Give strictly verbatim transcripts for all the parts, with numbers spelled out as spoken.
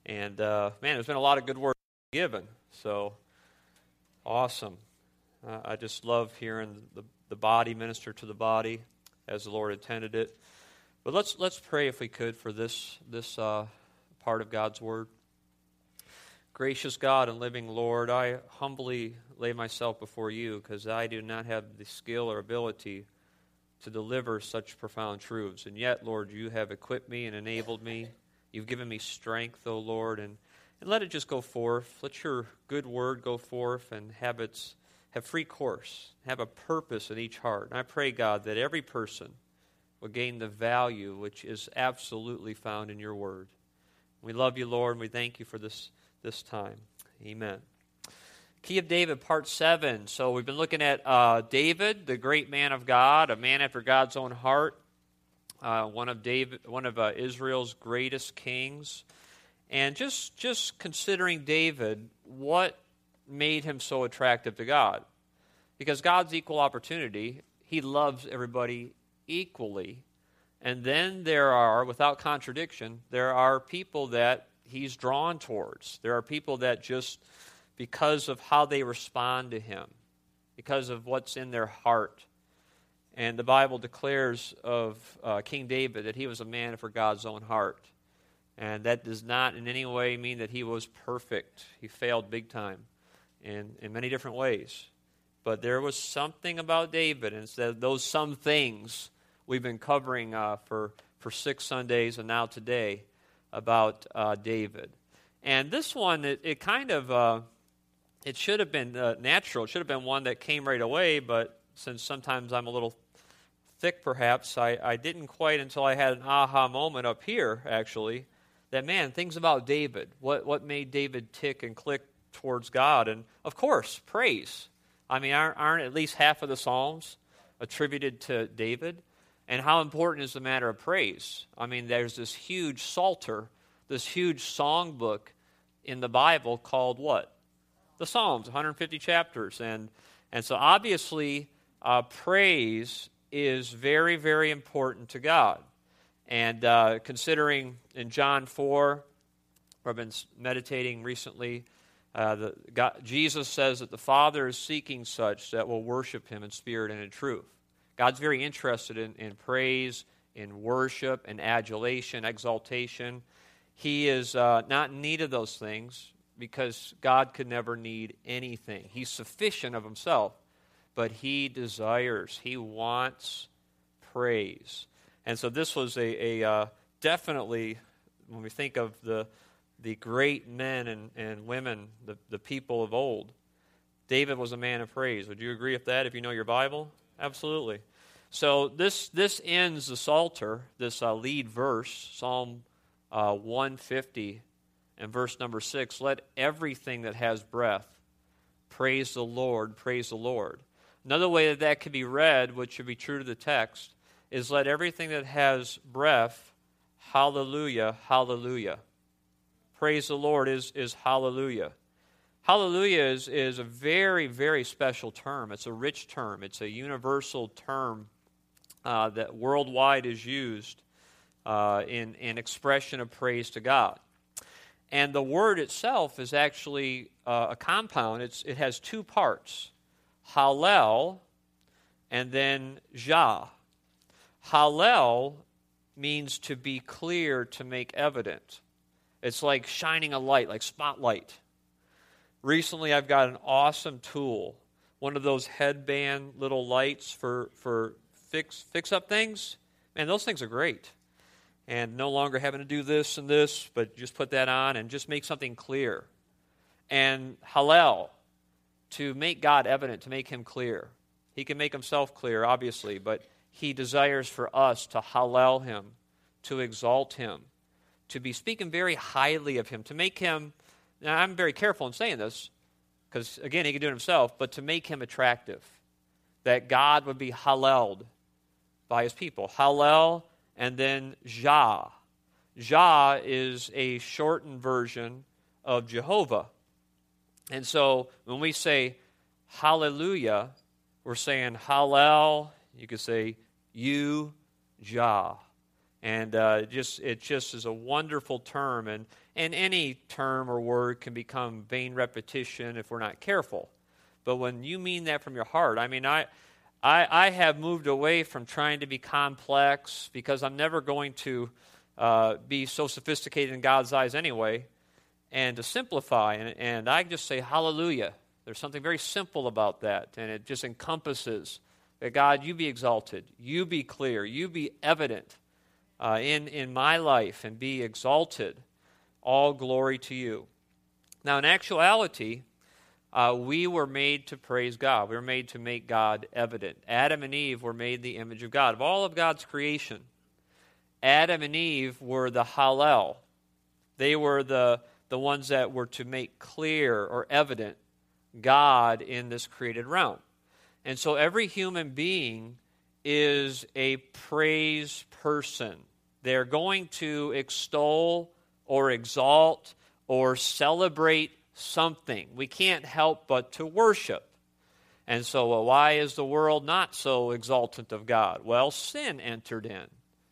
And, uh, man, there's been a lot of good work given. So, awesome. Uh, I just love hearing the, the body minister to the body as the Lord intended it. But let's let's pray, if we could, for this, this uh, part of God's Word. Gracious God and living Lord, I humbly lay myself before you because I do not have the skill or ability to deliver such profound truths. And yet, Lord, you have equipped me and enabled me. You've given me strength, O Lord, and, and let it just go forth. Let your good word go forth and have its have free course, have a purpose in each heart. And I pray, God, that every person will gain the value which is absolutely found in your word. We love you, Lord, and we thank you for this, this time. Amen. Key of David, part seven. So we've been looking at uh, David, the great man of God, a man after God's own heart. Uh, one of David, one of uh, Israel's greatest kings, and just just considering David, what made him so attractive to God? Because God's equal opportunity, He loves everybody equally, and then there are, without contradiction, there are people that He's drawn towards. There are people that just, because of how they respond to Him, because of what's in their heart. And the Bible declares of uh, King David that he was a man after God's own heart. And that does not in any way mean that he was perfect. He failed big time in, in many different ways. But there was something about David, and it's that those some things we've been covering uh, for, for six Sundays and now today about uh, David. And this one, it, it kind of, uh, it should have been uh, natural. It should have been one that came right away, but since sometimes I'm a little thick perhaps, I, I didn't quite until I had an aha moment up here, actually, that, man, things about David, what, what made David tick and click towards God? And, of course, praise. I mean, aren't, aren't at least half of the Psalms attributed to David? And how important is the matter of praise? I mean, there's this huge psalter, this huge songbook in the Bible called what? The Psalms, one hundred fifty chapters. And, and so, obviously, uh, praise is very, very important to God. And uh, considering in John four, where I've been meditating recently, uh, the, God, Jesus says that the Father is seeking such that will worship Him in spirit and in truth. God's very interested in, in praise, in worship, in adulation, exaltation. He is uh, not in need of those things because God could never need anything. He's sufficient of Himself. But He desires, He wants praise. And so this was a, a uh, definitely, when we think of the the great men and, and women, the, the people of old, David was a man of praise. Would you agree with that if you know your Bible? Absolutely. So this this ends the Psalter, this uh, lead verse, Psalm uh, one fifty, and verse number six, let everything that has breath praise the Lord, praise the Lord. Another way that that could be read, which should be true to the text, is let everything that has breath, hallelujah, hallelujah. Praise the Lord is, is hallelujah. Hallelujah is, is a very, very special term. It's a rich term. It's a universal term uh, that worldwide is used uh, in, in expression of praise to God. And the word itself is actually uh, a compound. It's, it has two parts. Hallel, and then Jah. Hallel means to be clear, to make evident. It's like shining a light, like spotlight. Recently, I've got an awesome tool, one of those headband little lights for, for fix, fix up things. Man, those things are great. And no longer having to do this and this, but just put that on and just make something clear. And Hallel, to make God evident, to make Him clear. He can make Himself clear, obviously, but He desires for us to Hallel Him, to exalt Him, to be speaking very highly of Him, to make Him, now I'm very careful in saying this, because again, He can do it Himself, but to make Him attractive, that God would be Halleled by His people. Hallel, and then Jah. Jah is a shortened version of Jehovah. And so when we say hallelujah, we're saying Hallel, you could say you, Jah. And uh, it just it just is a wonderful term. And, and any term or word can become vain repetition if we're not careful. But when you mean that from your heart, I mean, I, I, I have moved away from trying to be complex because I'm never going to uh, be so sophisticated in God's eyes anyway, and to simplify. And, and I just say, hallelujah. There's something very simple about that, and it just encompasses that, God, you be exalted, you be clear, you be evident uh, in, in my life, and be exalted. All glory to you. Now, in actuality, uh, we were made to praise God. We were made to make God evident. Adam and Eve were made in the image of God. Of all of God's creation, Adam and Eve were the Hallel. They were the, the ones that were to make clear or evident God in this created realm. And so every human being is a praise person. They're going to extol or exalt or celebrate something. We can't help but to worship. And so well, why is the world not so exaltant of God? Well, sin entered in.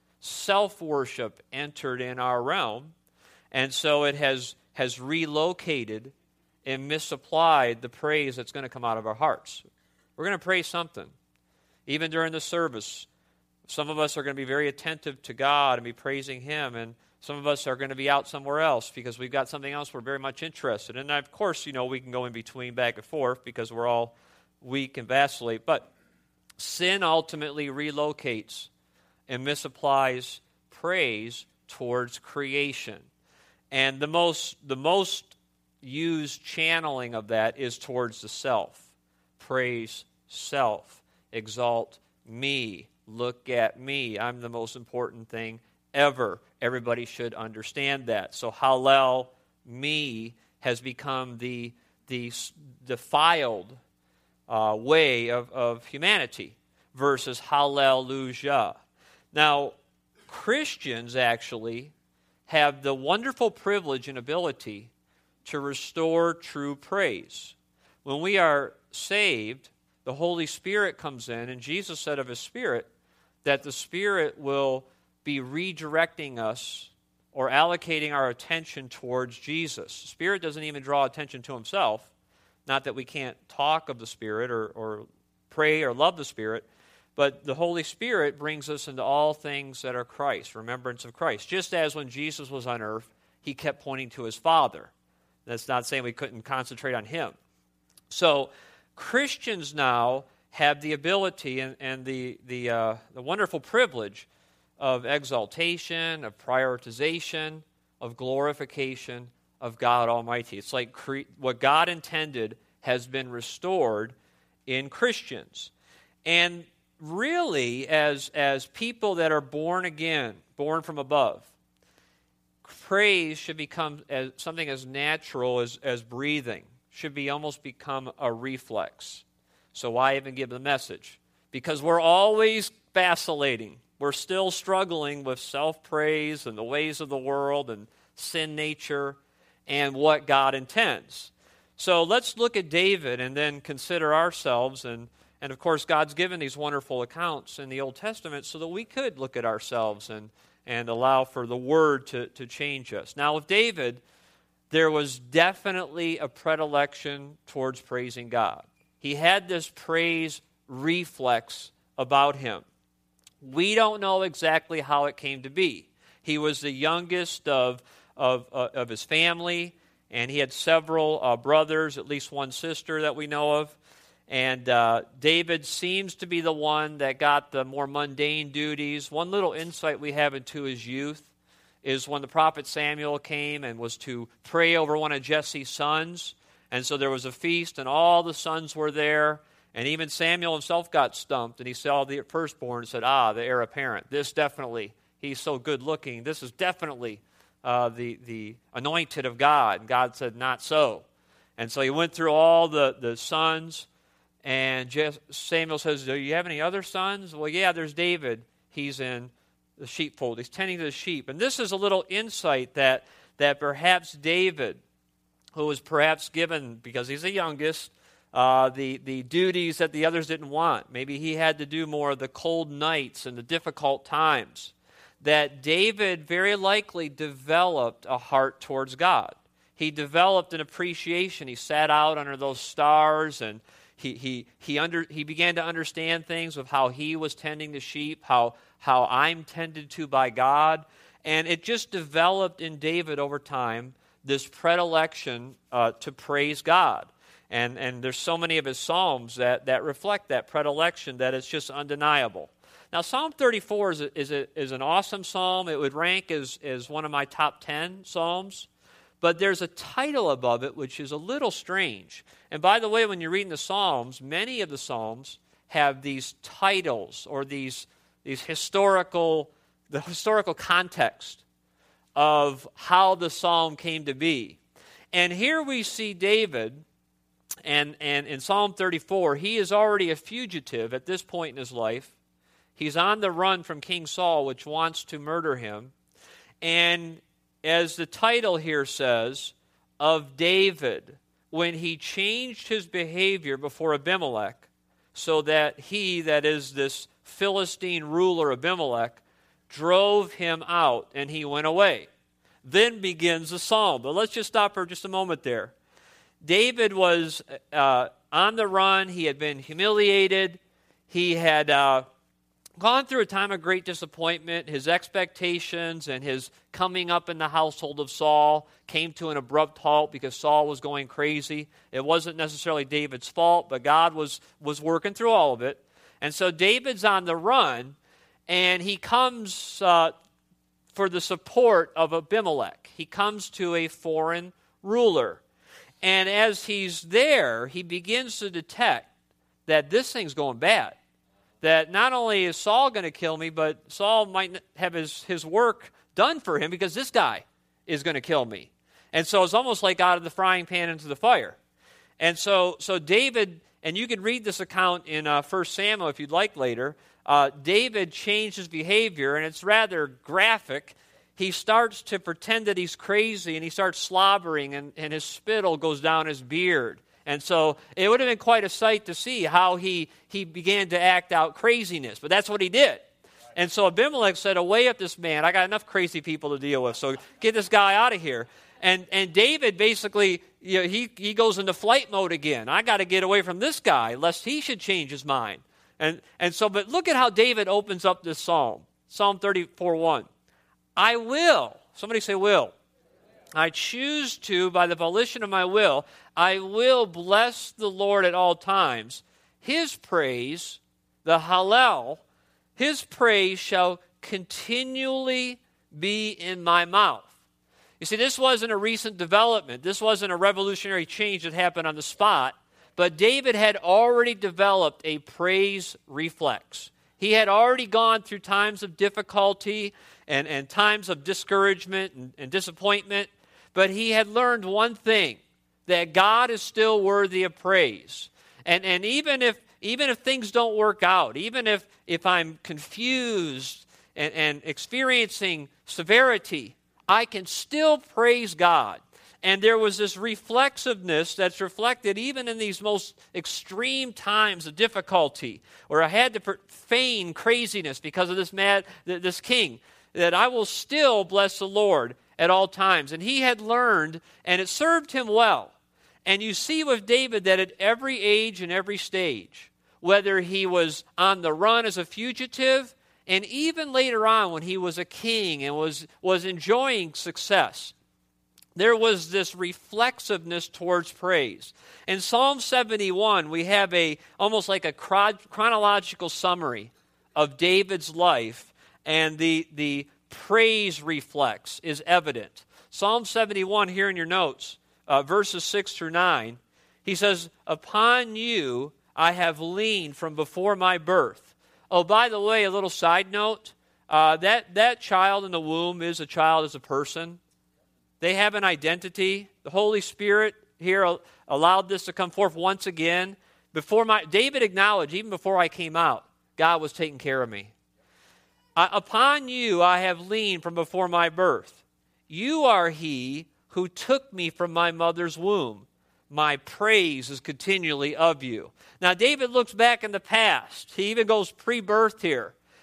Self-worship entered in our realm. And so it has, has relocated and misapplied the praise that's going to come out of our hearts. We're going to praise something. Even during the service, some of us are going to be very attentive to God and be praising Him, and some of us are going to be out somewhere else because we've got something else we're very much interested in. And of course, you know, we can go in between back and forth because we're all weak and vacillate. But sin ultimately relocates and misapplies praise towards creation. And the most the most used channeling of that is towards the self. Praise self. Exalt me. Look at me. I'm the most important thing ever. Everybody should understand that. So Hallel, me, has become the, the defiled uh, way of, of humanity versus Hallelujah. Now, Christians actually have the wonderful privilege and ability to restore true praise. When we are saved, the Holy Spirit comes in, and Jesus said of His Spirit that the Spirit will be redirecting us or allocating our attention towards Jesus. The Spirit doesn't even draw attention to Himself. Not that we can't talk of the Spirit or, or pray or love the Spirit, but the Holy Spirit brings us into all things that are Christ, remembrance of Christ. Just as when Jesus was on earth, He kept pointing to His Father. That's not saying we couldn't concentrate on Him. So Christians now have the ability and, and the, the, uh, the wonderful privilege of exaltation, of prioritization, of glorification of God Almighty. It's like cre- what God intended has been restored in Christians. And really, as, as people that are born again, born from above, praise should become as, something as natural as, as breathing, should be almost become a reflex. So why even give the message? Because we're always vacillating. We're still struggling with self-praise and the ways of the world and sin nature and what God intends. So let's look at David and then consider ourselves. And, and of course, God's given these wonderful accounts in the Old Testament so that we could look at ourselves and, and allow for the Word to, to change us. Now, with David, there was definitely a predilection towards praising God. He had this praise reflex about him. We don't know exactly how it came to be. He was the youngest of, of, uh, of his family, and he had several uh, brothers, at least one sister that we know of. And uh, David seems to be the one that got the more mundane duties. One little insight we have into his youth is when the prophet Samuel came and was to pray over one of Jesse's sons. And so there was a feast, and all the sons were there. And even Samuel himself got stumped, and he saw the firstborn and said, ah, the heir apparent. This definitely, he's so good looking. This is definitely uh, the, the anointed of God. And God said, not so. And so he went through all the, the sons, and Samuel says, do you have any other sons? Well, yeah, there's David. He's in the sheepfold. He's tending to the sheep. And this is a little insight that, that perhaps David, who was perhaps given, because he's the youngest, uh, the, the duties that the others didn't want. Maybe he had to do more of the cold nights and the difficult times. that David very likely developed a heart towards God. He developed an appreciation. He sat out under those stars, and he he he under he began to understand things of how he was tending the sheep, how how I'm tended to by God, and it just developed in David over time this predilection uh, to praise God. And and there's so many of his psalms that that reflect that predilection that it's just undeniable. Now, Psalm thirty-four is a, is, a, is an awesome psalm. It would rank as, as one of my top ten psalms. But there's a title above it which is a little strange. And by the way, when you're reading the psalms, many of the psalms have these titles or these, these historical, the historical context of how the psalm came to be. And here we see David, and, and in Psalm thirty-four, he is already a fugitive at this point in his life. He's on the run from King Saul, which wants to murder him. And as the title here says, of David, when he changed his behavior before Abimelech, so that he, that is this Philistine ruler Abimelech, drove him out and he went away. Then begins the psalm. But let's just stop for just a moment there. David was uh, on the run. He had been humiliated. He had uh, gone through a time of great disappointment. His expectations and his coming up in the household of Saul came to an abrupt halt because Saul was going crazy. It wasn't necessarily David's fault, but God was, was working through all of it. And so David's on the run, and he comes uh, for the support of Abimelech. He comes to a foreign ruler. And as he's there, he begins to detect that this thing's going bad. That not only is Saul going to kill me, but Saul might have his, his work done for him because this guy is going to kill me. And so it's almost like out of the frying pan into the fire. And so so David, and you can read this account in uh, First Samuel if you'd like later, uh, David changed his behavior, and it's rather graphic. He starts to pretend that he's crazy, and he starts slobbering, and, and his spittle goes down his beard. And so it would have been quite a sight to see how he, he began to act out craziness. But that's what he did. And so Abimelech said, away up this man. I got enough crazy people to deal with, so get this guy out of here. And and David basically, you know, he, he goes into flight mode again. I got to get away from this guy, lest he should change his mind. And, and so, but look at how David opens up this psalm. Psalm thirty-four one. I will. Somebody say will. I choose to, by the volition of my will, I will bless the Lord at all times. His praise, the Hallel, his praise shall continually be in my mouth. You see, this wasn't a recent development. This wasn't a revolutionary change that happened on the spot. But David had already developed a praise reflex. He had already gone through times of difficulty and, and times of discouragement and, and disappointment. But he had learned one thing, that God is still worthy of praise. And and even if even if things don't work out, even if, if I'm confused and, and experiencing severity, I can still praise God. And there was this reflexiveness that's reflected even in these most extreme times of difficulty, where I had to feign craziness because of this mad this king, that I will still bless the Lord at all times. And he had learned, and it served him well. And you see with David that at every age and every stage, whether he was on the run as a fugitive, and even later on when he was a king and was, was enjoying success, there was this reflexiveness towards praise. In Psalm seventy-one, we have a almost like a chronological summary of David's life, and the the praise reflex is evident. Psalm seventy-one, here in your notes, uh, verses six through nine, he says, upon you I have leaned from before my birth. Oh, by the way, a little side note, uh, that, that child in the womb is a child as a person. They have an identity. The Holy Spirit here allowed this to come forth once again. Before my David acknowledged, even before I came out, God was taking care of me. Uh, upon you I have leaned from before my birth. You are he who took me from my mother's womb. My praise is continually of you. Now, David looks back in the past. He even goes pre-birth here.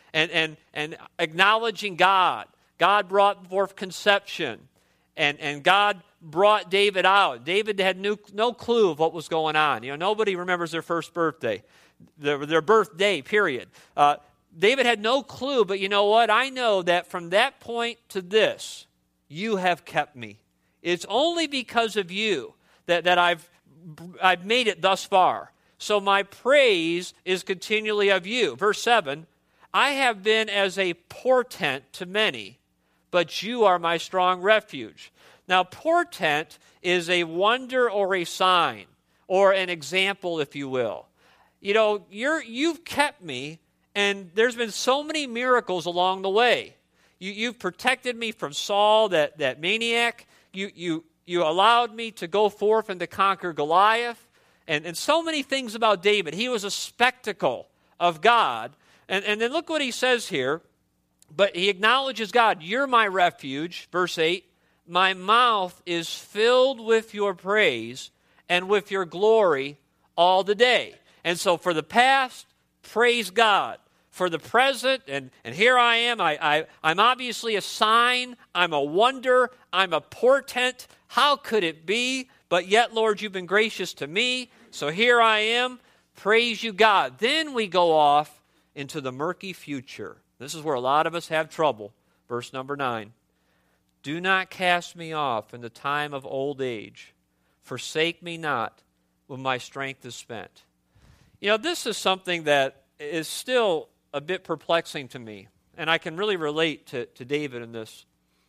and, and, and acknowledging God. God brought forth conception, and, and God brought David out. David had no, no clue of what was going on. You know, nobody remembers their first birthday, their, their birthday, period. Uh, David had no clue, but you know what? I know that from that point to this, you have kept me. It's only because of you that, that I've, I've made it thus far. So my praise is continually of you. Verse seven, I have been as a portent to many, but you are my strong refuge. Now, portent is a wonder or a sign, or an example, if you will. You know, you're, you've kept me, and there's been so many miracles along the way. You, you've protected me from Saul, that, that maniac. You, you, you allowed me to go forth and to conquer Goliath. And, and so many things about David. He was a spectacle of God. And, and then look what he says here. But he acknowledges God. You're my refuge. Verse eight. My mouth is filled with your praise and with your glory all the day. And so for the past, praise God. For the present, and, and here I am, I, I, I'm obviously a sign, I'm a wonder, I'm a portent. How could it be? But yet, Lord, you've been gracious to me, so here I am. Praise you, God. Then we go off into the murky future. This is where a lot of us have trouble. Verse number nine. Do not cast me off in the time of old age. Forsake me not when my strength is spent. You know, this is something that is still a bit perplexing to me, and I can really relate to, to David in this.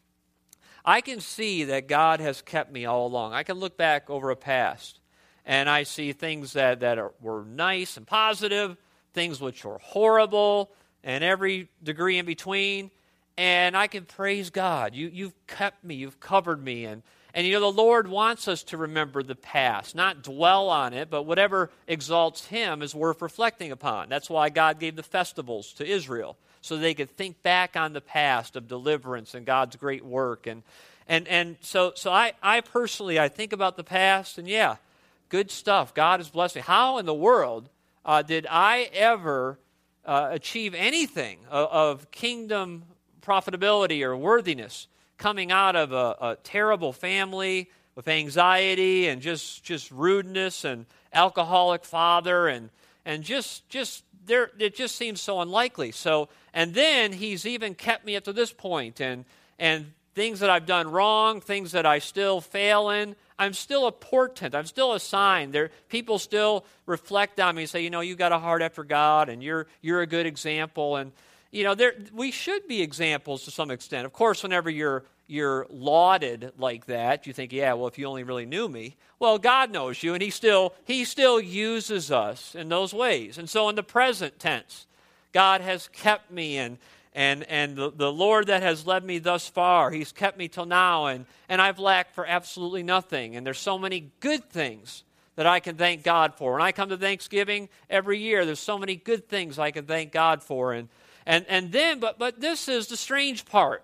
I can see that God has kept me all along. I can look back over a past, and I see things that, that are, were nice and positive, things which were horrible, and every degree in between, and I can praise God. You, you've kept me, you've covered me, and And you know, the Lord wants us to remember the past, not dwell on it, but whatever exalts Him is worth reflecting upon. That's why God gave the festivals to Israel, so they could think back on the past of deliverance and God's great work. And and and so so I, I personally, I think about the past, and yeah, good stuff. God has blessed me. How in the world uh, did I ever uh, achieve anything of, of kingdom profitability or worthiness, coming out of a, a terrible family with anxiety and just, just rudeness and alcoholic father and and just just there it just seems so unlikely. So and then he's even kept me up to this point, and and things that I've done wrong, things that I still fail in, I'm still a portent. I'm still a sign. There people still reflect on me and say, you know, you got a heart after God, and you're you're a good example. And you know, there we should be examples to some extent. Of course, whenever you're you're lauded like that, you think, yeah, well, if you only really knew me. Well, God knows you, and He still He still uses us in those ways. And so in the present tense, God has kept me, and and and the, the Lord that has led me thus far, He's kept me till now, and, and I've lacked for absolutely nothing. And there's so many good things that I can thank God for. When I come to Thanksgiving every year, there's so many good things I can thank God for. And And and then, but but this is the strange part.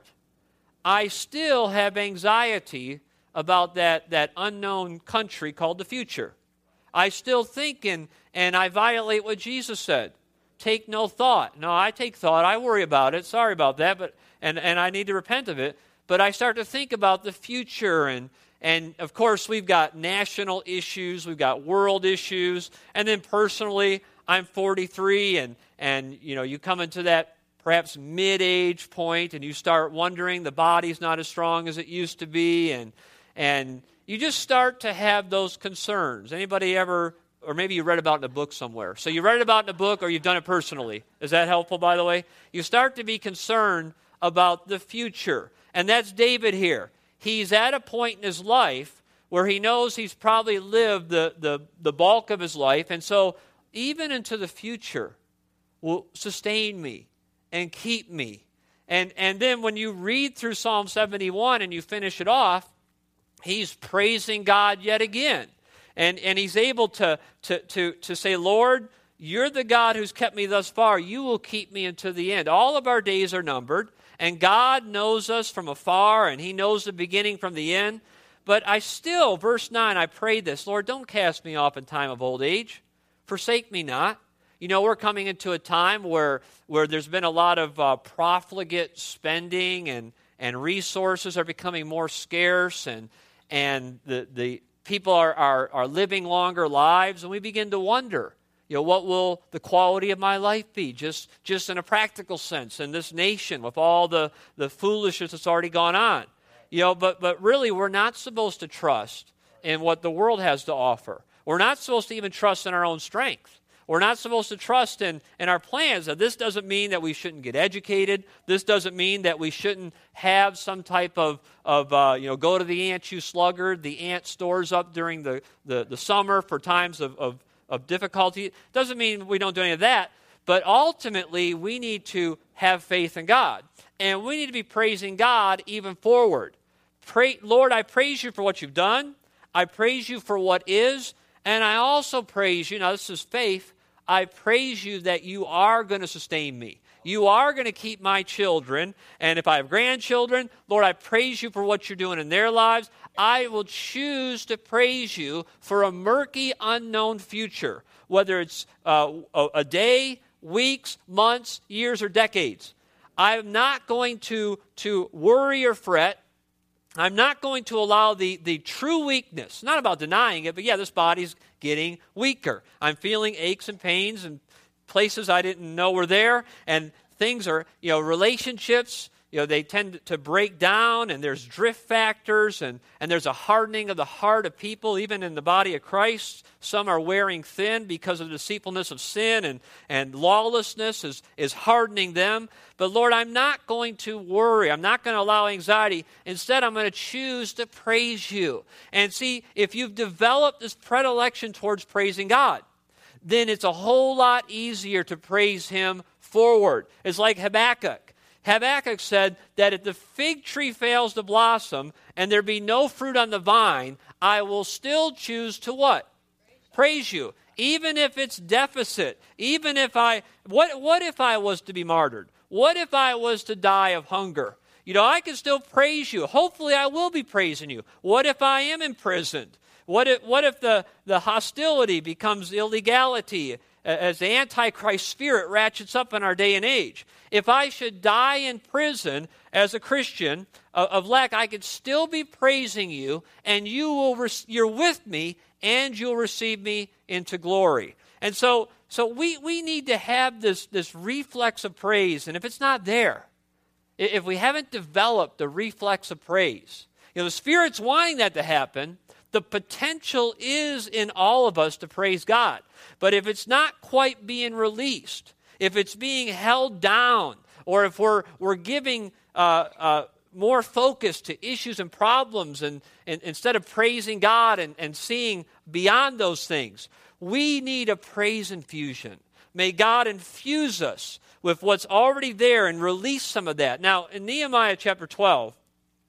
I still have anxiety about that, that unknown country called the future. I still think, and, and I violate what Jesus said. Take no thought. No, I take thought. I worry about it. Sorry about that, but and, and I need to repent of it. But I start to think about the future, and and of course we've got national issues, we've got world issues, and then personally, I'm forty-three, and and you know, you come into that perhaps mid-age point, and you start wondering, the body's not as strong as it used to be, and and you just start to have those concerns. Anybody ever, or maybe you read about it in a book somewhere. So you read it about in a book, or you've done it personally. Is that helpful, by the way? You start to be concerned about the future. And that's David here. He's at a point in his life where he knows he's probably lived the, the, the bulk of his life, and so even into the future will sustain me and keep me. And and then when you read through Psalm seventy-one and you finish it off, he's praising God yet again. And and he's able to, to, to, to say, Lord, you're the God who's kept me thus far. You will keep me until the end. All of our days are numbered, and God knows us from afar, and He knows the beginning from the end. But I still, verse nine, I pray this, Lord, don't cast me off in time of old age. Forsake me not. You know, we're coming into a time where where there's been a lot of uh, profligate spending, and and resources are becoming more scarce, and and the the people are are are living longer lives, and we begin to wonder, you know, what will the quality of my life be, just just in a practical sense, in this nation with all the the foolishness that's already gone on, you know. But but really, we're not supposed to trust in what the world has to offer. We're not supposed to even trust in our own strength. We're not supposed to trust in, in our plans. Now, this doesn't mean that we shouldn't get educated. This doesn't mean that we shouldn't have some type of, of uh, you know, go to the ant, you sluggard. The ant stores up during the, the, the summer for times of, of, of difficulty. It doesn't mean we don't do any of that. But ultimately, we need to have faith in God. And we need to be praising God even forward. Pray, Lord, I praise you for what you've done. I praise you for what is. And I also praise you, now this is faith, I praise you that you are going to sustain me. You are going to keep my children. And if I have grandchildren, Lord, I praise you for what you're doing in their lives. I will choose to praise you for a murky, unknown future, whether it's uh, a, a day, weeks, months, years, or decades. I'm not going to, to worry or fret. I'm not going to allow the, the true weakness, not about denying it, but yeah, this body's getting weaker. I'm feeling aches and pains and places I didn't know were there, and things are, you know, relationships, you know, they tend to break down, and there's drift factors, and, and there's a hardening of the heart of people, even in the body of Christ. Some are wearing thin because of the deceitfulness of sin, and, and lawlessness is, is hardening them. But Lord, I'm not going to worry. I'm not going to allow anxiety. Instead, I'm going to choose to praise you. And see, if you've developed this predilection towards praising God, then it's a whole lot easier to praise him forward. It's like Habakkuk. Habakkuk said that if the fig tree fails to blossom and there be no fruit on the vine, I will still choose to what? Praise you. Even if it's deficit. Even if I, what, what if I was to be martyred? What if I was to die of hunger? You know, I can still praise you. Hopefully I will be praising you. What if I am imprisoned? What if, what if the, the hostility becomes illegality as the Antichrist spirit ratchets up in our day and age? If I should die in prison as a Christian of, of lack, I could still be praising you, and you will re- you're with me, and you'll receive me into glory. And so, so we, we need to have this, this reflex of praise. And if it's not there, if we haven't developed the reflex of praise, you know, the Spirit's wanting that to happen. The potential is in all of us to praise God. But if it's not quite being released, if it's being held down, or if we're we're giving uh, uh, more focus to issues and problems, and, and instead of praising God and, and seeing beyond those things, we need a praise infusion. May God infuse us with what's already there and release some of that. Now, in Nehemiah chapter twelve,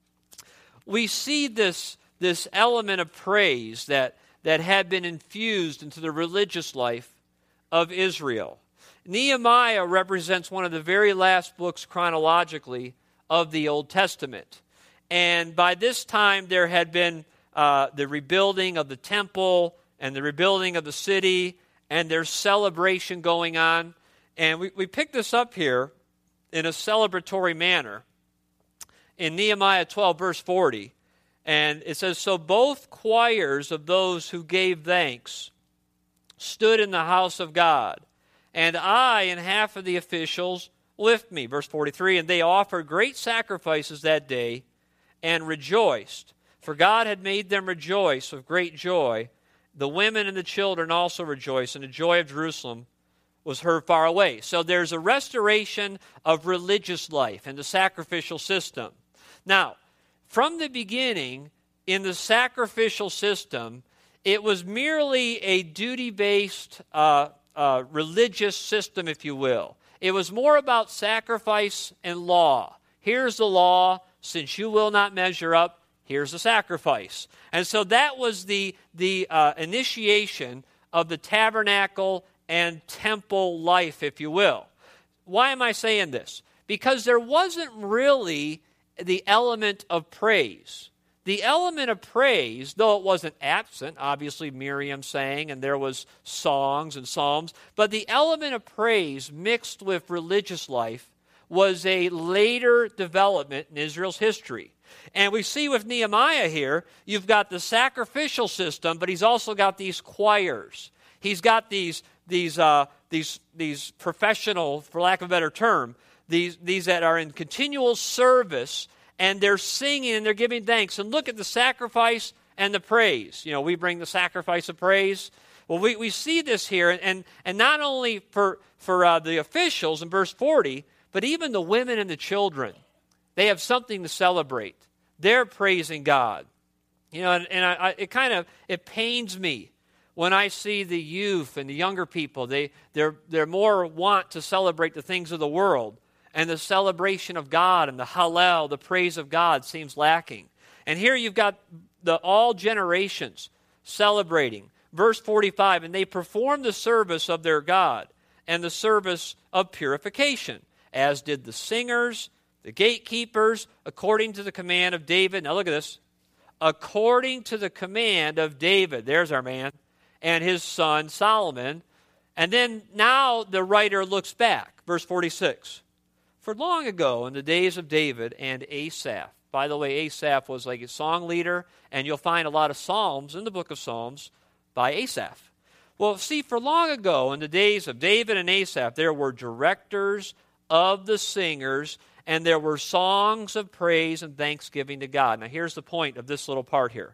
we see this, this element of praise that, that had been infused into the religious life of Israel. Nehemiah represents one of the very last books chronologically of the Old Testament. And by this time, there had been uh, the rebuilding of the temple and the rebuilding of the city, and there's celebration going on. And we, we pick this up here in a celebratory manner in Nehemiah twelve, verse forty. And it says, "So both choirs of those who gave thanks stood in the house of God, and I and half of the officials lift me." Verse forty-three, "And they offered great sacrifices that day and rejoiced, for God had made them rejoice with great joy. The women and the children also rejoiced, and the joy of Jerusalem was heard far away." So there's a restoration of religious life and the sacrificial system. Now, from the beginning, in the sacrificial system, it was merely a duty-based uh, uh, religious system, if you will. It was more about sacrifice and law. Here's the law. Since you will not measure up, here's the sacrifice. And so that was the, the uh, initiation of the tabernacle and temple life, if you will. Why am I saying this? Because there wasn't really the element of praise. the element of praise, though it wasn't absent, obviously Miriam sang and there was songs and psalms, but the element of praise mixed with religious life was a later development in Israel's history. And we see with Nehemiah here, you've got the sacrificial system, but he's also got these choirs. He's got these these uh, these these professional, for lack of a better term, these these that are in continual service, and they're singing and they're giving thanks. And look at the sacrifice and the praise. You know, we bring the sacrifice of praise. Well, we, we see this here, and and not only for for uh, the officials in verse forty, but even the women and the children. They have something to celebrate. They're praising God. You know, and, and I, I, it kind of, it pains me when I see the youth and the younger people. They, they're, they're more want to celebrate the things of the world. And the celebration of God and the Hallel, the praise of God, seems lacking. And here you've got the all generations celebrating. Verse forty-five, and they performed the service of their God and the service of purification, as did the singers, the gatekeepers, according to the command of David. Now look at this. According to the command of David, there's our man, and his son Solomon. And then now the writer looks back. Verse forty-six. For long ago, in the days of David and Asaph. By the way, Asaph was like a song leader, and you'll find a lot of psalms in the book of Psalms by Asaph. Well, see, for long ago, in the days of David and Asaph, there were directors of the singers, and there were songs of praise and thanksgiving to God. Now, here's the point of this little part here.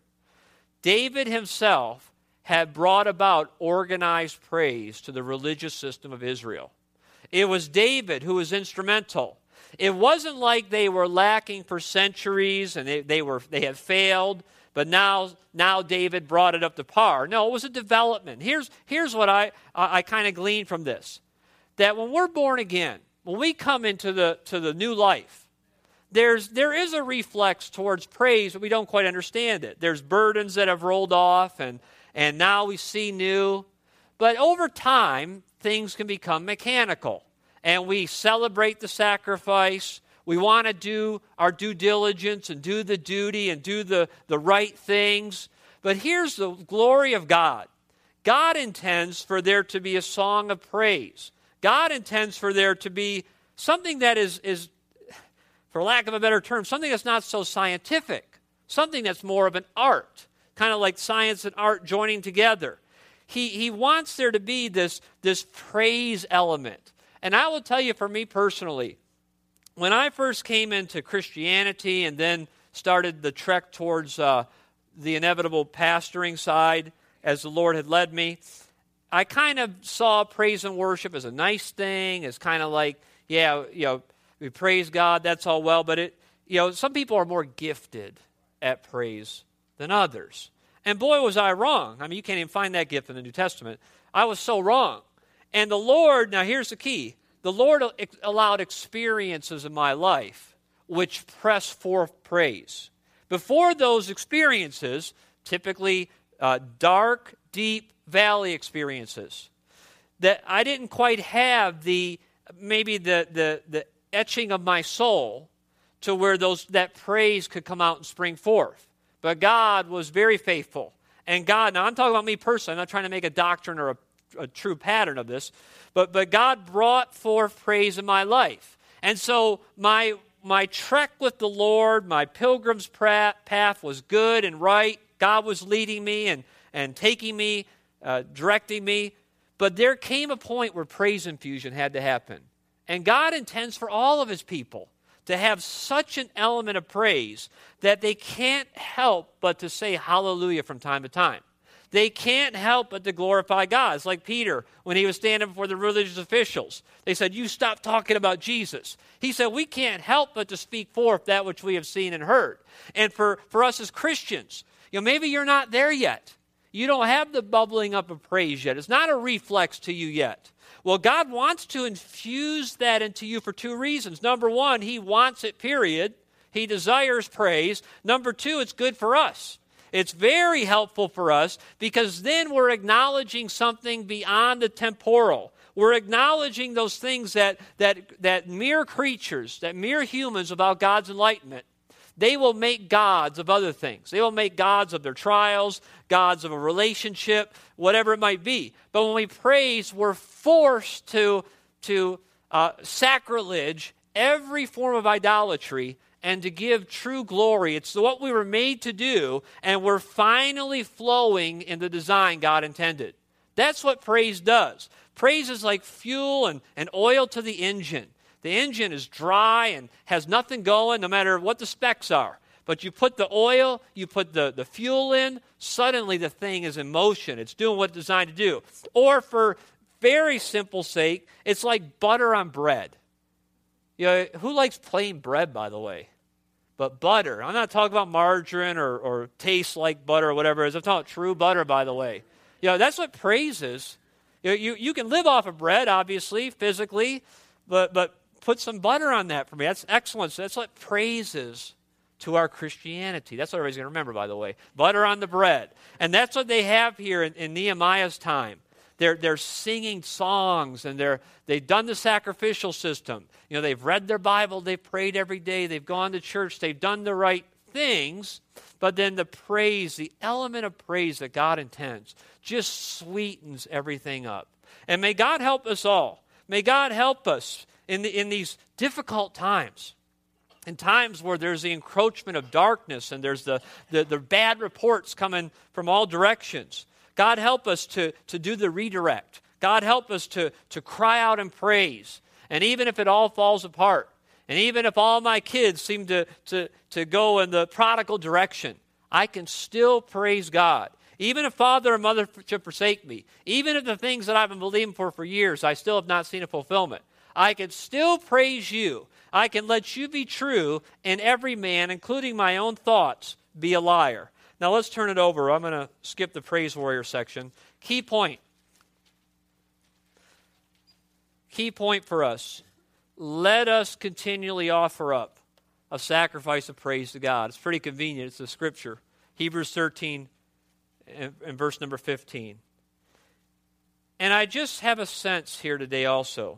David himself had brought about organized praise to the religious system of Israel. It was David who was instrumental. It wasn't like they were lacking for centuries and they, they were they had failed, but now, now David brought it up to par. No, it was a development. Here's, here's what I, I, I kind of gleaned from this. That when we're born again, when we come into the to the new life, there's there is a reflex towards praise, but we don't quite understand it. There's burdens that have rolled off, and, and now we see new. But over time, things can become mechanical, and we celebrate the sacrifice. We want to do our due diligence and do the duty and do the, the right things. But here's the glory of God. God intends for there to be a song of praise. God intends for there to be something that is, is, for lack of a better term, something that's not so scientific, something that's more of an art, kind of like science and art joining together. He, he wants there to be this, this praise element. And I will tell you, for me personally, when I first came into Christianity and then started the trek towards uh, the inevitable pastoring side as the Lord had led me, I kind of saw praise and worship as a nice thing, as kind of like, yeah, you know, we praise God, that's all well, but it, you know, some people are more gifted at praise than others. And boy, was I wrong. I mean, you can't even find that gift in the New Testament. I was so wrong. And the Lord, now here's the key, the Lord allowed experiences in my life which press forth praise. Before those experiences, typically uh, dark, deep, valley experiences, that I didn't quite have the maybe the the the etching of my soul to where those that praise could come out and spring forth. But God was very faithful. And God, now I'm talking about me personally, I'm not trying to make a doctrine or a, a true pattern of this, but but God brought forth praise in my life. And so my my trek with the Lord, my pilgrim's path was good and right. God was leading me and and taking me Uh, directing me, but there came a point where praise infusion had to happen. And God intends for all of his people to have such an element of praise that they can't help but to say hallelujah from time to time. They can't help but to glorify God. It's like Peter when he was standing before the religious officials. They said, you stop talking about Jesus. He said, we can't help but to speak forth that which we have seen and heard. And for, for us as Christians, you know, maybe you're not there yet. You don't have the bubbling up of praise yet. It's not a reflex to you yet. Well, God wants to infuse that into you for two reasons. Number one, he wants it, period. He desires praise. Number two, it's good for us. It's very helpful for us because then we're acknowledging something beyond the temporal. We're acknowledging those things that, that, that mere creatures, that mere humans without God's enlightenment, they will make gods of other things. They will make gods of their trials, gods of a relationship, whatever it might be. But when we praise, we're forced to, to uh, sacrilege every form of idolatry and to give true glory. It's what we were made to do, and we're finally flowing in the design God intended. That's what praise does. Praise is like fuel and, and oil to the engine. The engine is dry and has nothing going no matter what the specs are. But you put the oil, you put the, the fuel in, suddenly the thing is in motion. It's doing what it's designed to do. Or for very simple sake, it's like butter on bread. You know, who likes plain bread, by the way? But butter. I'm not talking about margarine or, or tastes like butter or whatever it is. I'm talking about true butter, by the way. You know, that's what praise is. You, know, you, you can live off of bread, obviously, physically, but, but put some butter on that for me. That's excellence. That's what praise is to our Christianity. That's what everybody's going to remember, by the way. Butter on the bread. And that's what they have here in, in Nehemiah's time. They're, they're singing songs, and they're, they've done the sacrificial system. You know, they've read their Bible, they've prayed every day, they've gone to church, they've done the right things, but then the praise, the element of praise that God intends, just sweetens everything up. And may God help us all. May God help us in, the, in these difficult times. In times where there's the encroachment of darkness and there's the, the, the bad reports coming from all directions. God help us to, to do the redirect. God help us to, to cry out in praise. And even if it all falls apart, and even if all my kids seem to, to, to go in the prodigal direction, I can still praise God. Even if father or mother should forsake me, even if the things that I've been believing for for years, I still have not seen a fulfillment, I can still praise you. I can let you be true, and every man, including my own thoughts, be a liar. Now let's turn it over. I'm going to skip the praise warrior section. Key point. Key point for us. Let us continually offer up a sacrifice of praise to God. It's pretty convenient. It's the scripture. Hebrews thirteen and, and verse number fifteen. And I just have a sense here today also.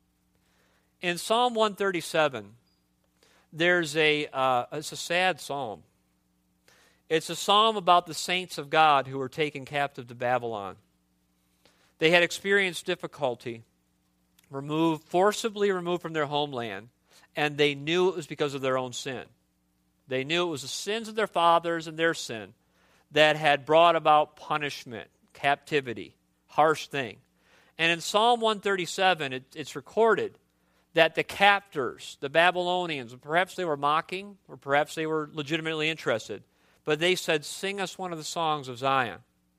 In Psalm one thirty-seven, there's a, uh, it's a sad psalm. It's a psalm about the saints of God who were taken captive to Babylon. They had experienced difficulty, removed, forcibly removed from their homeland, and they knew it was because of their own sin. They knew it was the sins of their fathers and their sin that had brought about punishment, captivity, harsh thing. And in Psalm one thirty-seven, it, it's recorded that the captors, the Babylonians, perhaps they were mocking, or perhaps they were legitimately interested, but they said, sing us one of the songs of Zion.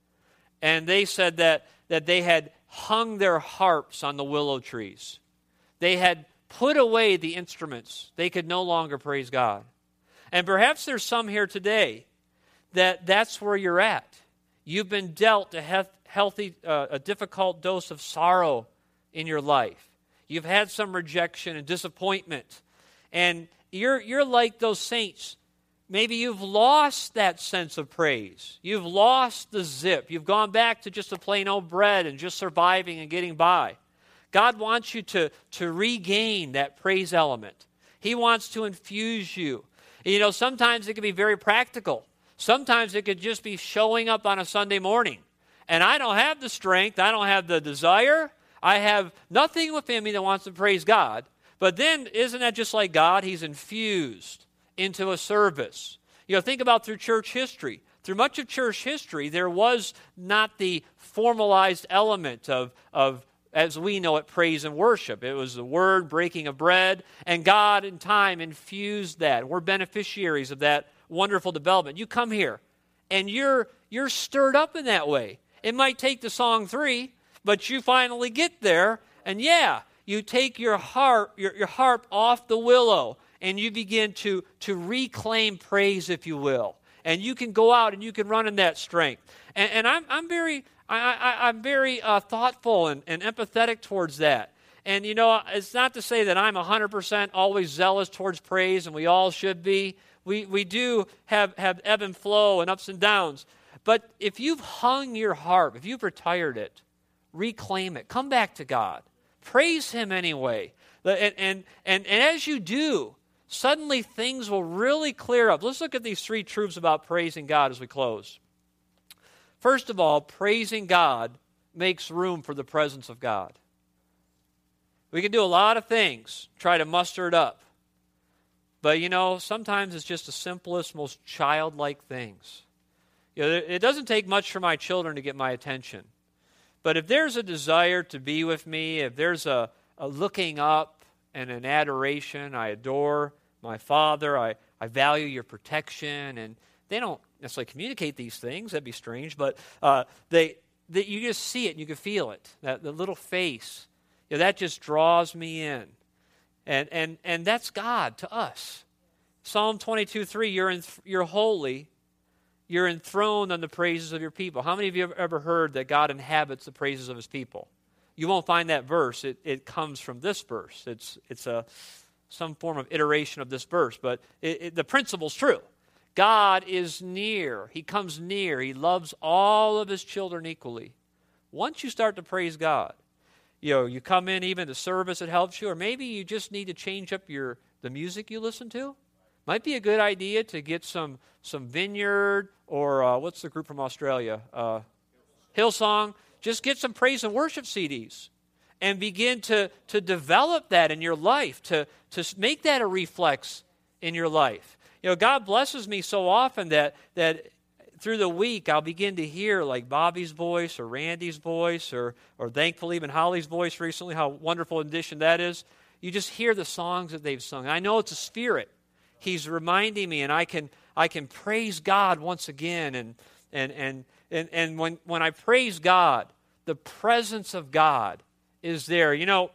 And they said that, that they had hung their harps on the willow trees. They had put away the instruments. They could no longer praise God. And perhaps there's some here today that that's where you're at. You've been dealt a he- healthy, uh, a difficult dose of sorrow in your life. You've had some rejection and disappointment. And you're, you're like those saints. Maybe you've lost that sense of praise. You've lost the zip. You've gone back to just a plain old bread and just surviving and getting by. God wants you to, to regain that praise element. He wants to infuse you. You know, sometimes it can be very practical. Sometimes it could just be showing up on a Sunday morning. And I don't have the strength. I don't have the desire. I have nothing within me that wants to praise God. But then, isn't that just like God? He's infused into a service. You know, think about through church history. Through much of church history, there was not the formalized element of, of, as we know it, praise and worship. It was the word, breaking of bread, and God in time infused that. We're beneficiaries of that wonderful development. You come here, and you're you're stirred up in that way. It might take the song three, but you finally get there, and yeah, you take your harp, your, your harp off the willow, and you begin to, to reclaim praise, if you will. And you can go out and you can run in that strength. And, and I'm, I'm very, I, I, I'm very uh, thoughtful and, and empathetic towards that. And, you know, it's not to say that I'm one hundred percent always zealous towards praise, and we all should be. We, we do have, have ebb and flow and ups and downs. But if you've hung your harp, if you've retired it, reclaim it. Come back to God. Praise Him anyway. And, and, and, and as you do, suddenly things will really clear up. Let's look at these three truths about praising God as we close. First of all, praising God makes room for the presence of God. We can do a lot of things, try to muster it up. But, you know, sometimes it's just the simplest, most childlike things. You know, it doesn't take much for my children to get my attention. But if there's a desire to be with me, if there's a, a looking up and an adoration, I adore my Father, I, I value your protection, and they don't necessarily communicate these things, that'd be strange, but uh, they, they you just see it and you can feel it, that the little face, you know, that just draws me in. And and and that's God to us. Psalm twenty-two three, you're, in, you're holy, you're enthroned on the praises of your people. How many of you have ever heard that God inhabits the praises of his people? You won't find that verse. It, it comes from this verse. It's it's a some form of iteration of this verse, but it, it, the principle's true. God is near. He comes near. He loves all of his children equally. Once you start to praise God, you know, you come in even to service, it helps you, or maybe you just need to change up your the music you listen to. Might be a good idea to get some some Vineyard or uh, what's the group from Australia? Uh, Hillsong. Just get some praise and worship C Ds and begin to, to develop that in your life, to, to make that a reflex in your life. You know, God blesses me so often that that through the week I'll begin to hear like Bobby's voice or Randy's voice or or thankfully even Holly's voice recently, how wonderful an addition that is. You just hear the songs that they've sung. I know it's a spirit. He's reminding me, and I can I can praise God once again. And and and and, and when, when I praise God, the presence of God is there. You know,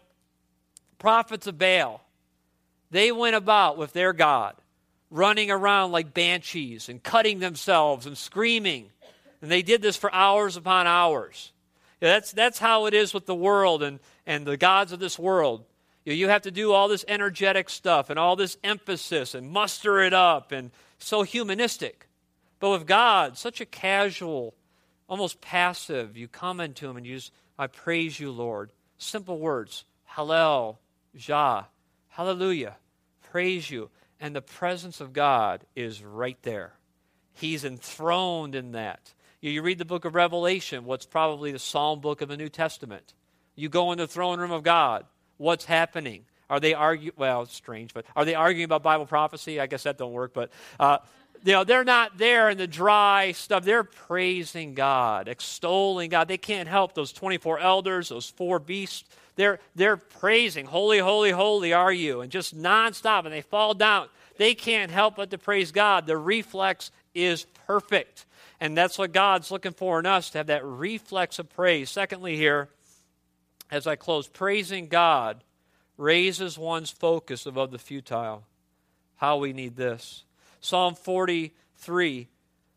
prophets of Baal, they went about with their God, running around like banshees and cutting themselves and screaming. And they did this for hours upon hours. Yeah, that's that's how it is with the world and, and the gods of this world. You know, you have to do all this energetic stuff and all this emphasis and muster it up and so humanistic. But with God, such a casual, almost passive, you come into him and use, I praise you, Lord. Simple words, Hallel, Jah, hallelujah, praise you. And the presence of God is right there. He's enthroned in that. You, you read the book of Revelation, what's probably the Psalm book of the New Testament. You go in the throne room of God. What's happening? Are they arguing? Well, it's strange, but are they arguing about Bible prophecy? I guess that don't work, but uh, you know, they're not there in the dry stuff. They're praising God, extolling God. They can't help those twenty-four elders, those four beasts. They're they're praising, holy, holy, holy are you, and just nonstop, and they fall down. They can't help but to praise God. The reflex is perfect, and that's what God's looking for in us, to have that reflex of praise. Secondly here, as I close, praising God raises one's focus above the futile. How we need this. Psalm forty-three,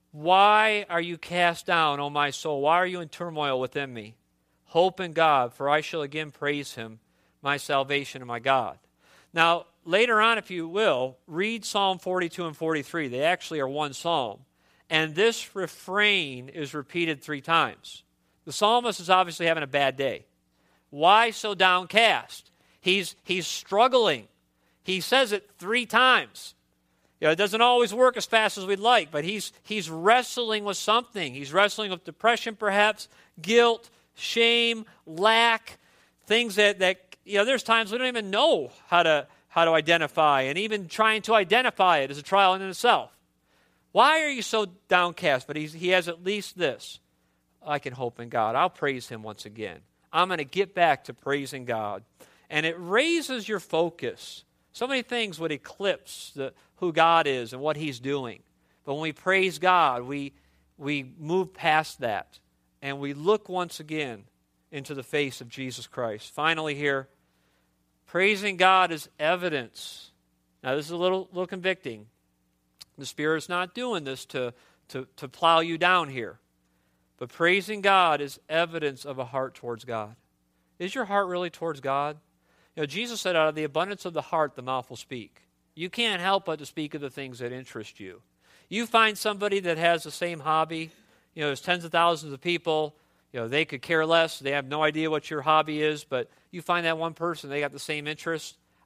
why are you cast down, O my soul? Why are you in turmoil within me? Hope in God, for I shall again praise him, my salvation and my God. Now, later on, if you will, read Psalm forty-two and forty-three. They actually are one psalm. And this refrain is repeated three times. The psalmist is obviously having a bad day. Why so downcast? He's, he's struggling. He says it three times. You know, it doesn't always work as fast as we'd like, but he's, he's wrestling with something. He's wrestling with depression, perhaps, guilt, shame, lack, things that, that you know, there's times we don't even know how to, how to identify, and even trying to identify it is a trial in itself. Why are you so downcast? But he's, he has at least this. I can hope in God. I'll praise him once again. I'm going to get back to praising God. And it raises your focus. So many things would eclipse the, who God is and what he's doing. But when we praise God, we, we move past that. And we look once again into the face of Jesus Christ. Finally here, praising God is evidence. Now this is a little, little convicting. The Spirit's not doing this to, to, to plow you down here. But praising God is evidence of a heart towards God. Is your heart really towards God? You know, Jesus said, out of the abundance of the heart, the mouth will speak. You can't help but to speak of the things that interest you. You find somebody that has the same hobby. You know, there's tens of thousands of people. You know, they could care less. They have no idea what your hobby is. But you find that one person, they got the same interest.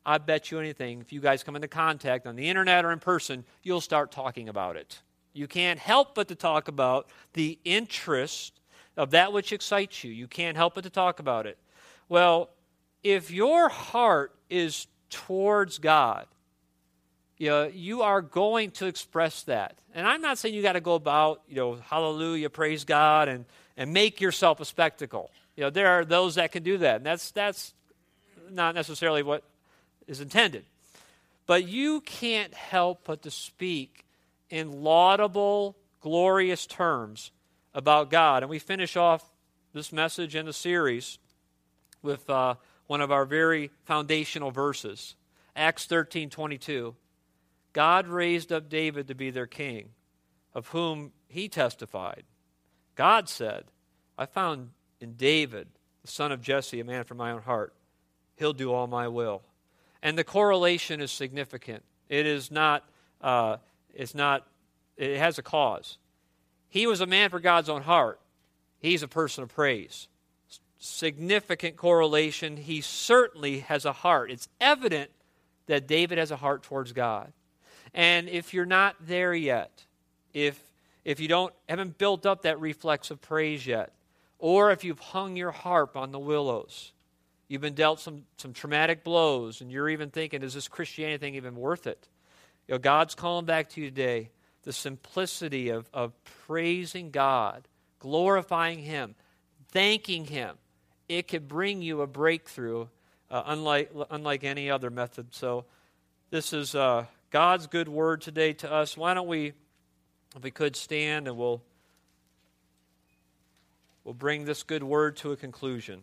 I bet you anything, if you guys come into contact on the internet or in person, you'll start talking about it. You can't help but to talk about the interest of that which excites you. You can't help but to talk about it. Well, if your heart is towards God, you know, you are going to express that. And I'm not saying you got to go about, you know, hallelujah, praise God, and, and make yourself a spectacle. You know, there are those that can do that, and that's that's not necessarily what is intended. But you can't help but to speak in laudable, glorious terms about God. And we finish off this message in the series with uh, one of our very foundational verses, Acts thirteen twenty-two. God raised up David to be their king, of whom he testified. God said, I found in David, the son of Jesse, a man after my own heart. He'll do all my will. And the correlation is significant. It is not, uh, it's not, it has a cause. He was a man for God's own heart. He's a person of praise. Significant correlation. He certainly has a heart. It's evident that David has a heart towards God. And if you're not there yet, if if you don't haven't built up that reflex of praise yet, or if you've hung your harp on the willows, you've been dealt some, some traumatic blows, and you're even thinking, is this Christianity thing even worth it? You know, God's calling back to you today the simplicity of, of praising God, glorifying Him, thanking Him. It could bring you a breakthrough uh, unlike unlike any other method. So this is uh, God's good word today to us. Why don't we, if we could, stand and we'll we'll bring this good word to a conclusion.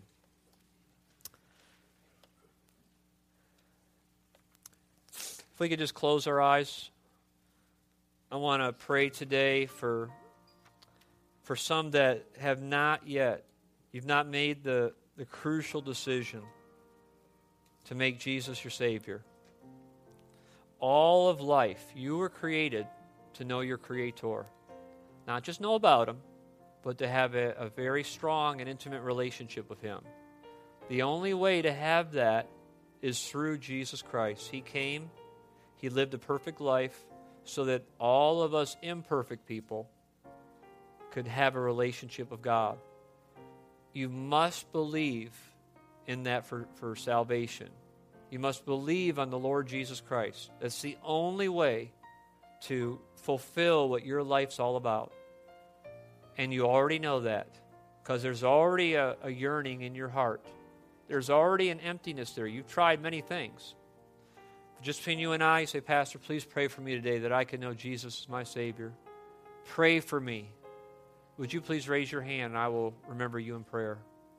If we could just close our eyes. I want to pray today for for some that have not yet, you've not made the, the crucial decision to make Jesus your Savior. All of life, you were created to know your Creator. Not just know about Him, but to have a, a very strong and intimate relationship with Him. The only way to have that is through Jesus Christ. He came, He lived a perfect life so that all of us imperfect people could have a relationship with God. You must believe in that for, for salvation. You must believe on the Lord Jesus Christ. That's the only way to fulfill what your life's all about. And you already know that because there's already a, a yearning in your heart. There's already an emptiness there. You've tried many things. Just between you and I, you say, Pastor, please pray for me today that I can know Jesus is my Savior. Pray for me. Would you please raise your hand and I will remember you in prayer.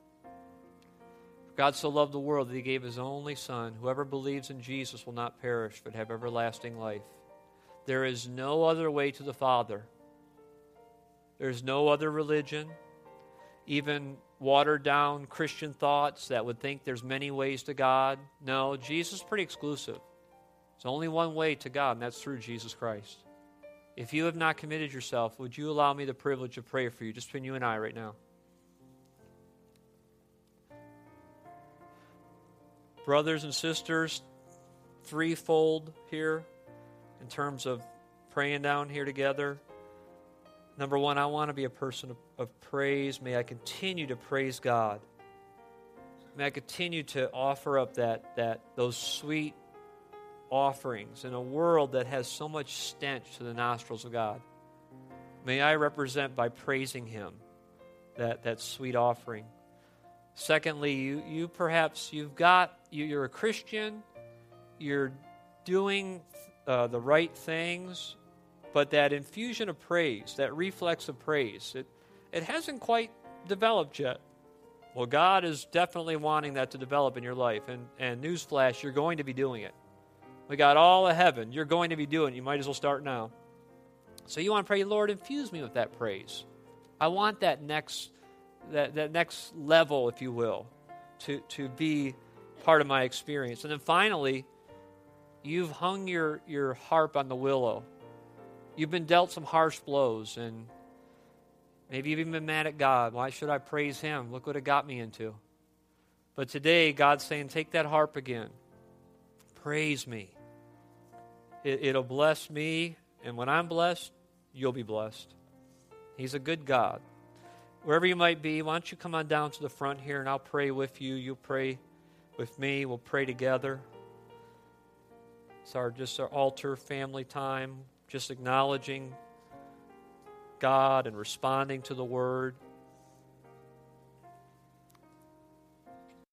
God so loved the world that He gave His only Son. Whoever believes in Jesus will not perish but have everlasting life. There is no other way to the Father. There is no other religion, even watered-down Christian thoughts that would think there's many ways to God. No, Jesus is pretty exclusive. There's only one way to God, and that's through Jesus Christ. If you have not committed yourself, would you allow me the privilege of prayer for you, just between you and I right now? Brothers and sisters, threefold here in terms of praying down here together. Number one, I want to be a person of, of praise. May I continue to praise God. May I continue to offer up that, that those sweet offerings in a world that has so much stench to the nostrils of God. May I represent by praising Him that, that sweet offering. Secondly, you, you perhaps, you've got, you, you're a Christian, you're doing uh, the right things, but that infusion of praise, that reflex of praise, it, it hasn't quite developed yet. Well, God is definitely wanting that to develop in your life. And, and newsflash, you're going to be doing it. We got all of heaven. You're going to be doing it. You might as well start now. So you want to pray, Lord, infuse me with that praise. I want that next that, that next level, if you will, to, to be part of my experience. And then finally, you've hung your, your harp on the willow. You've been dealt some harsh blows, and maybe you've even been mad at God. Why should I praise Him? Look what it got me into. But today, God's saying, take that harp again. praise me. It, it'll bless me, and when I'm blessed, you'll be blessed. He's a good God. Wherever you might be, why don't you come on down to the front here, and I'll pray with you. You'll pray with me. We'll pray together. It's our just our altar family time, just acknowledging God and responding to the Word.